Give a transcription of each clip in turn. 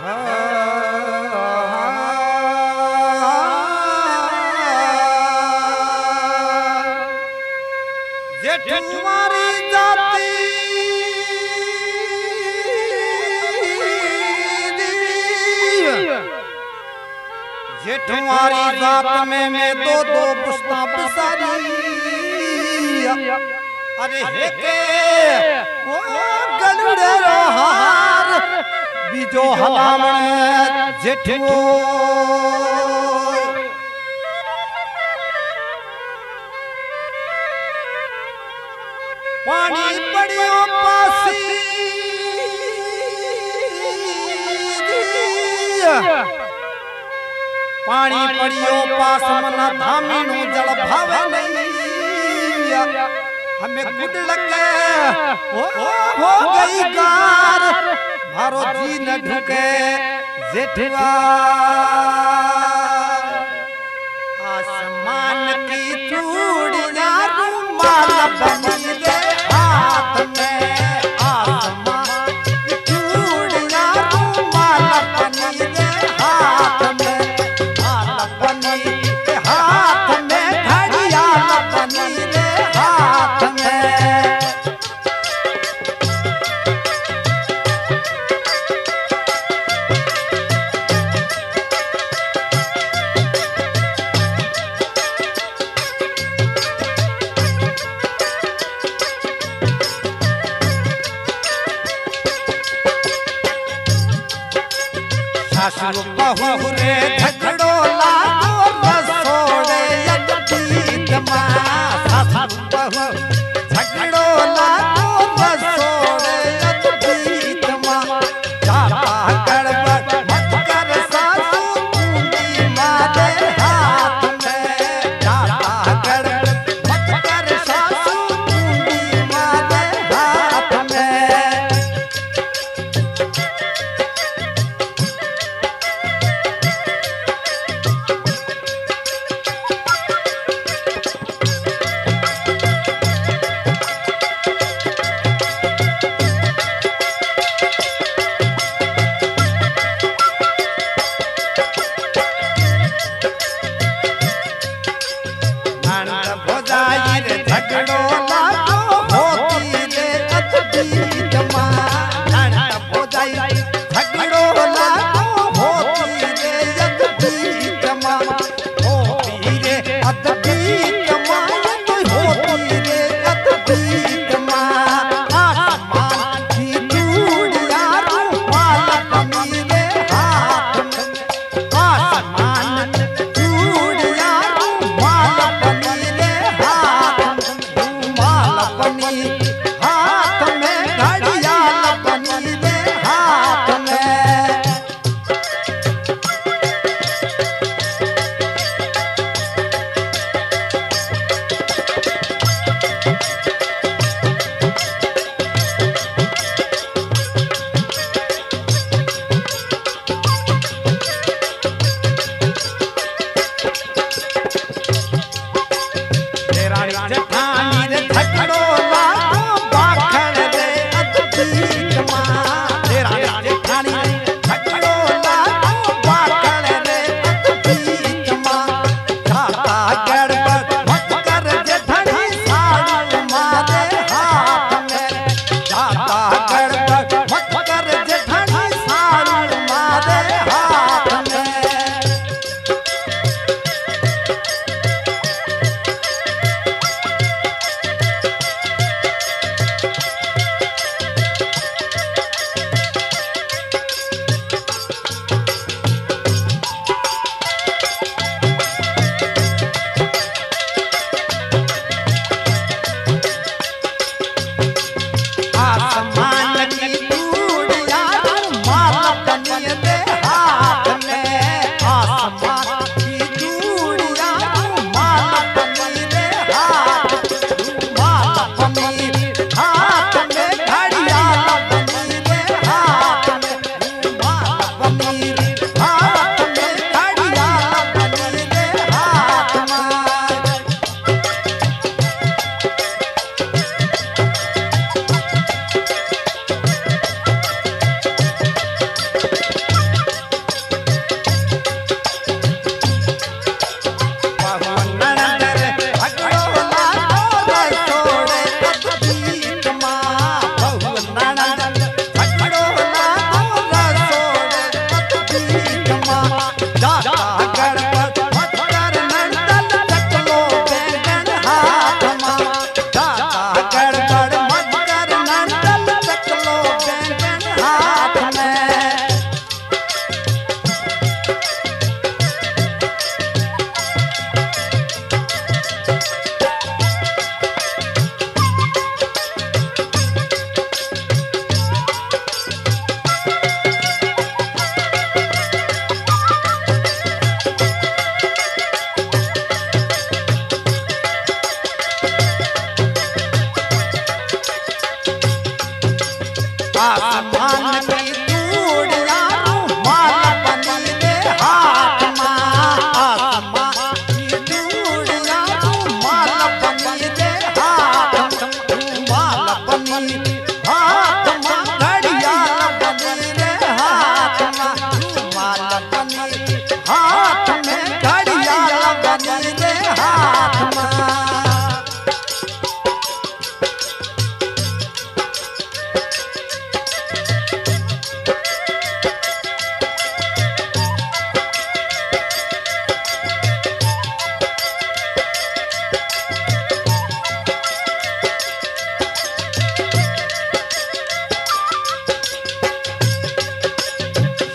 जेठुआरी जाती जेठुआरी जात में मैं दो पुस्ता पिसारी अरे हे के ओ गलड़े रोहार बीजो हलामण जेठुओ पानी पड़ियो पासी पानी पड़ियो पास मना धामीनु जल भावे नहीं हमें गुड लगे हो गई गार मारो जी न ढुके जेठवा आसमान की चूड़ियां रुमाल बनी रे हाथ में आसमान की चूड़ियां रुमाल बनी रे हाथ में हाथ बनी रे हाथ में घड़ियाल बनी रे हाथ में सासु बहू रे झगड़ो लागो रसोड़े यदीत मां सासु बहू झगड़ो लागो रसोड़े यदीत मां जाता गड़बड़ मत कर सासु कुंडी मारे हाथ में जाता गड़बड़ मत कर सासु कुंडी मारे हाथ में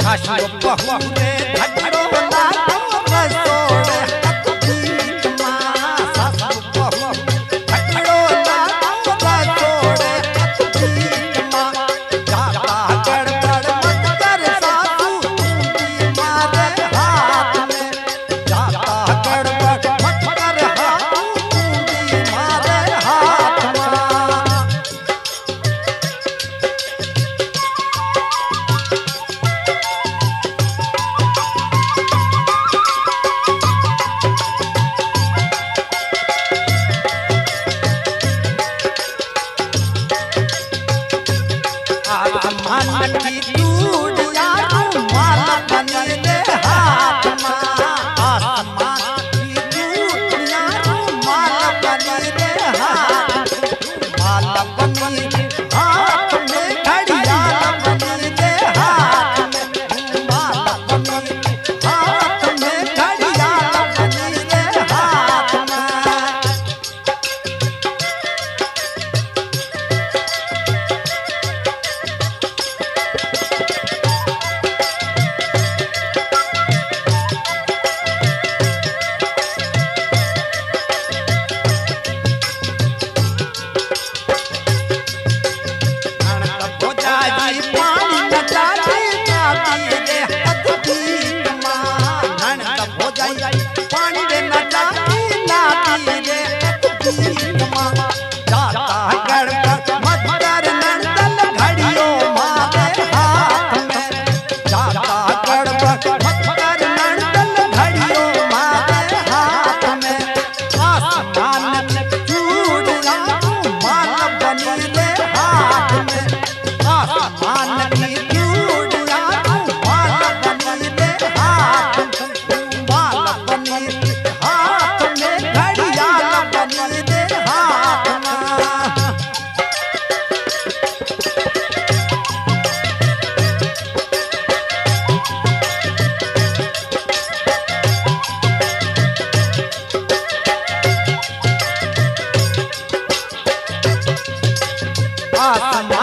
सासु बहू रे झगड़ो लागो रसोड़े हकीक माँ सासु बहू झगड़ो लागो रसोड़े हकीक माँ जाता गड़बड़ मत कर सासू तूंदी मारे हाथ में जाता गड़बड़ मत कर हाथू तूंदी मारे हाथ में आसमान की चूड़िया रुमाल बनी ले हाथ में आसमान की चूड़िया रुमाल बनी ले हाथ माल बनी हाथ में घड़ियाल बनी ले हाथ में माल बनी हाथ में घड़ियाल बनी ले हाथ में आसमान